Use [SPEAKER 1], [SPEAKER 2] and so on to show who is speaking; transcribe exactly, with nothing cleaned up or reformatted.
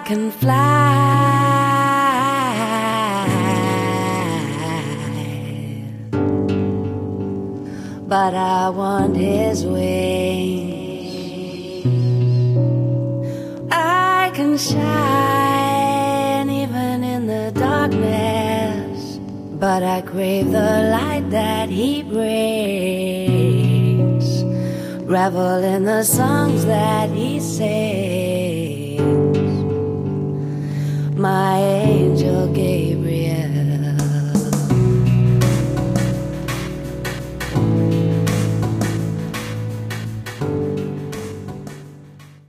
[SPEAKER 1] can fly, but I want his wings. I can shine even in the darkness, but I crave the light that he brings. Revel in the songs that he sings. My angel Gabriel.